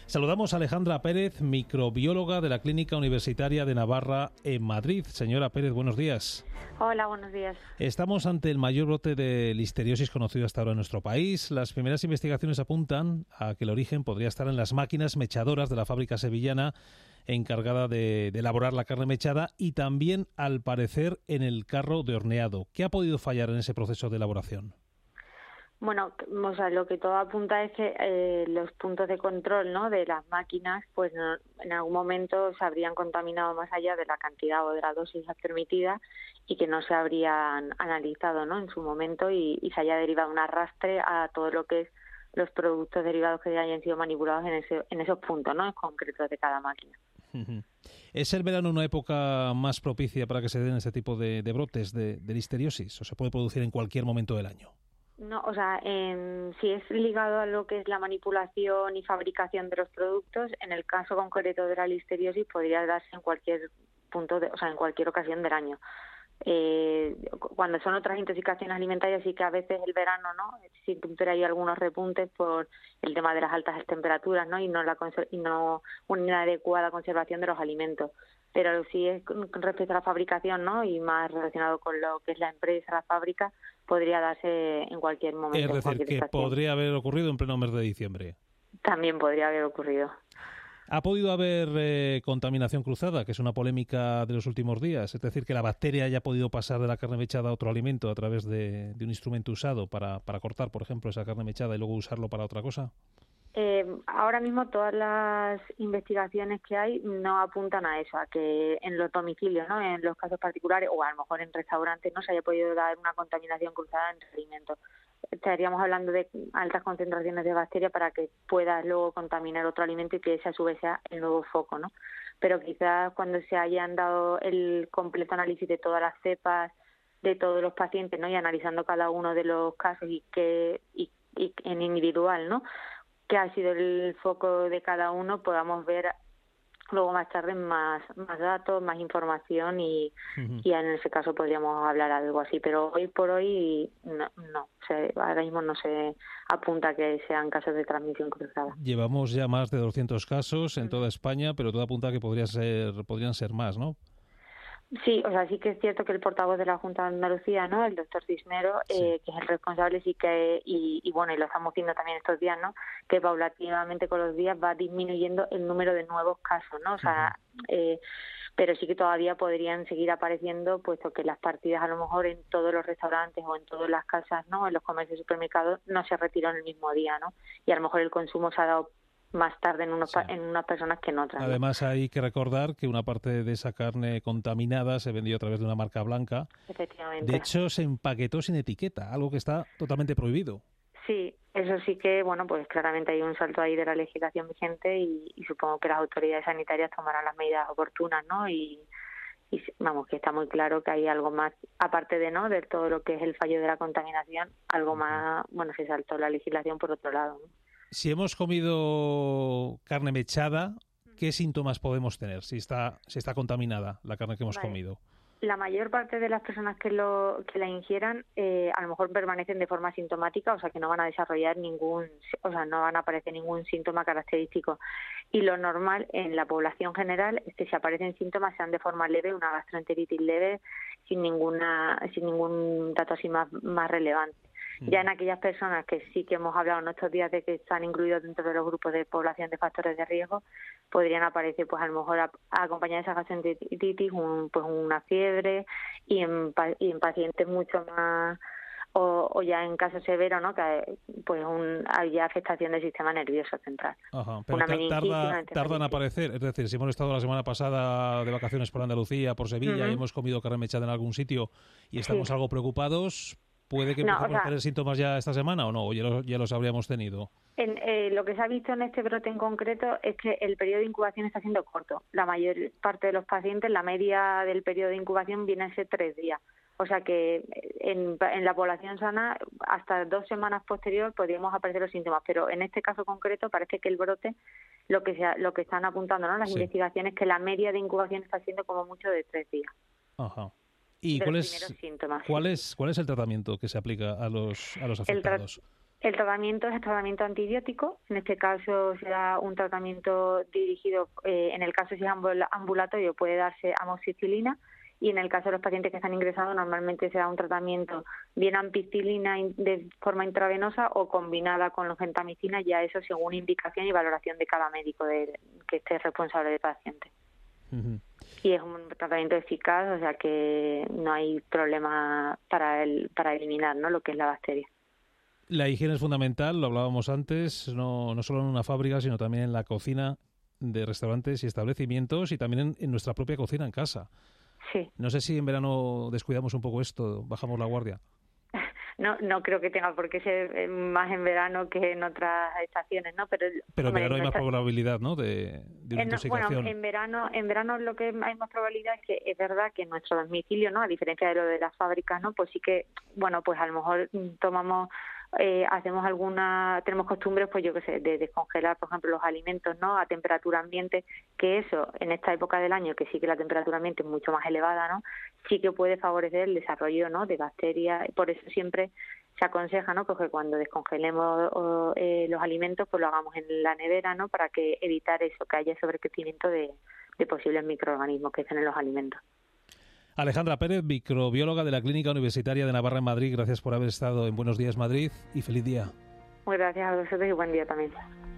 Saludamos a Alejandra Pérez, microbióloga de la Clínica Universitaria de Navarra en Madrid. Señora Pérez, buenos días. Hola, buenos días. Estamos ante el mayor brote de listeriosis conocido hasta ahora en nuestro país. Las primeras investigaciones apuntan a que el origen podría estar en las máquinas mechadoras de la fábrica sevillana encargada de elaborar la carne mechada y también, al parecer, en el carro de horneado. ¿Qué ha podido fallar en ese proceso de elaboración? Bueno, o sea, lo que todo apunta es que los puntos de control, ¿no?, de las máquinas, pues no, en algún momento se habrían contaminado más allá de la cantidad o de la dosis permitida y que no se habrían analizado, ¿no?, en su momento y se haya derivado un arrastre a todo lo que es los productos derivados que hayan sido manipulados en esos puntos, ¿no?, en concreto de cada máquina. ¿Es el verano una época más propicia para que se den este tipo de brotes de listeriosis o se puede producir en cualquier momento del año? No, o sea, si es ligado a lo que es la manipulación y fabricación de los productos, en el caso concreto de la listeriosis podría darse en cualquier punto, o sea, en cualquier ocasión del año. Cuando son otras intoxicaciones alimentarias, sí que a veces el verano, ¿no?, siempre hay algunos repuntes por el tema de las altas temperaturas, ¿no?, y no una adecuada conservación de los alimentos. Pero si es con respecto a la fabricación, ¿no?, y más relacionado con lo que es la empresa, la fábrica, podría darse en cualquier momento. Es decir, que podría haber ocurrido en pleno mes de diciembre. También podría haber ocurrido. ¿Ha podido haber contaminación cruzada, que es una polémica de los últimos días? Es decir, que la bacteria haya podido pasar de la carne mechada a otro alimento a través de un instrumento usado para cortar, por ejemplo, esa carne mechada y luego usarlo para otra cosa. Ahora mismo todas las investigaciones que hay no apuntan a eso, a que en los domicilios, ¿no?, en los casos particulares o a lo mejor en restaurantes no se haya podido dar una contaminación cruzada entre alimentos. Estaríamos hablando de altas concentraciones de bacterias para que pueda luego contaminar otro alimento y que ese a su vez sea el nuevo foco, ¿no? Pero quizás cuando se hayan dado el completo análisis de todas las cepas de todos los pacientes, ¿no?, y analizando cada uno de los casos y en individual, ¿no?, que ha sido el foco de cada uno, podamos ver luego más tarde más datos, más información y en ese caso podríamos hablar algo así. Pero hoy por hoy no ahora mismo no se apunta que sean casos de transmisión cruzada. Llevamos ya más de 200 casos en toda España, pero todo apunta a que podrían ser más, ¿no? Sí, o sea, sí que es cierto que el portavoz de la Junta de Andalucía, ¿no?, el doctor Cisneros, sí, que es el responsable, sí que, y bueno, y lo estamos viendo también estos días, ¿no?, que paulatinamente con los días va disminuyendo el número de nuevos casos, ¿no? O sea, pero sí que todavía podrían seguir apareciendo, puesto que las partidas a lo mejor en todos los restaurantes o en todas las casas, ¿no?, en los comercios y supermercados no se retiró en el mismo día, ¿no? Y a lo mejor el consumo se ha dado más tarde en unas personas que en otras. Además, hay que recordar que una parte de esa carne contaminada se vendió a través de una marca blanca. Efectivamente. De hecho, se empaquetó sin etiqueta, algo que está totalmente prohibido. Sí, eso sí que, bueno, pues claramente hay un salto ahí de la legislación vigente y supongo que las autoridades sanitarias tomarán las medidas oportunas, ¿no? Y vamos, que está muy claro que hay algo más, aparte de todo lo que es el fallo de la contaminación, algo más, bueno, se saltó la legislación por otro lado, ¿no? Si hemos comido carne mechada, ¿qué síntomas podemos tener si está contaminada la carne que hemos comido? La mayor parte de las personas que la ingieran a lo mejor permanecen de forma asintomática, o sea que no van a desarrollar no van a aparecer ningún síntoma característico. Y lo normal en la población general es que si aparecen síntomas sean de forma leve, una gastroenteritis leve, sin ningún dato así más relevante. Ya en aquellas personas que sí que hemos hablado en estos días de que están incluidos dentro de los grupos de población de factores de riesgo, podrían aparecer, pues a lo mejor acompañadas de esa gastroenteritis, una fiebre y en pacientes mucho más o ya en caso severo, ¿no?, que pues hay afectación del sistema nervioso central. Ajá, pero tardan en aparecer. Es decir, si hemos estado la semana pasada de vacaciones por Andalucía, por Sevilla y hemos comido carne mechada en algún sitio y estamos algo preocupados, ¿puede que empecemos a tener síntomas ya esta semana o no? ¿O ya los habríamos tenido? Lo que se ha visto en este brote en concreto es que el periodo de incubación está siendo corto. La mayor parte de los pacientes, la media del periodo de incubación viene a ser 3 días. O sea que en la población sana, hasta 2 semanas posterior podríamos aparecer los síntomas. Pero en este caso concreto parece que el brote, lo que están apuntando, ¿no?, las investigaciones, que la media de incubación está siendo como mucho de 3 días. Ajá. ¿Y cuál es el tratamiento que se aplica a los afectados? El tratamiento es el tratamiento antibiótico. En este caso se da un tratamiento dirigido, en el caso si es ambulatorio puede darse amoxicilina, y en el caso de los pacientes que están ingresados normalmente se da un tratamiento bien ampicilina de forma intravenosa o combinada con gentamicina, ya eso según indicación y valoración de cada médico que esté responsable del paciente. Uh-huh. Y es un tratamiento eficaz, o sea que no hay problema para eliminar, ¿no?, lo que es la bacteria. La higiene es fundamental, lo hablábamos antes, no solo en una fábrica, sino también en la cocina de restaurantes y establecimientos, y también en nuestra propia cocina en casa. Sí. No sé si en verano descuidamos un poco esto, bajamos la guardia. No creo que tenga por qué ser más en verano que en otras estaciones, ¿no? Pero en verano hay más probabilidad, ¿no?, de una intoxicación. Bueno, en verano lo que hay más probabilidad es que es verdad que en nuestro domicilio, ¿no?, a diferencia de lo de las fábricas, ¿no?, pues sí que, bueno, pues a lo mejor tenemos costumbres, pues yo qué sé, de descongelar, por ejemplo, los alimentos, ¿no?, a temperatura ambiente, que eso, en esta época del año, que sí que la temperatura ambiente es mucho más elevada, ¿no?, sí que puede favorecer el desarrollo, ¿no?, de bacterias. Por eso siempre se aconseja, ¿no?, porque cuando descongelemos los alimentos, pues lo hagamos en la nevera, ¿no?, para que evitar eso, que haya sobrecrecimiento de posibles microorganismos que estén en los alimentos. Alejandra Pérez, microbióloga de la Clínica Universitaria de Navarra en Madrid, gracias por haber estado en Buenos Días Madrid y feliz día. Muy gracias a vosotros y buen día también.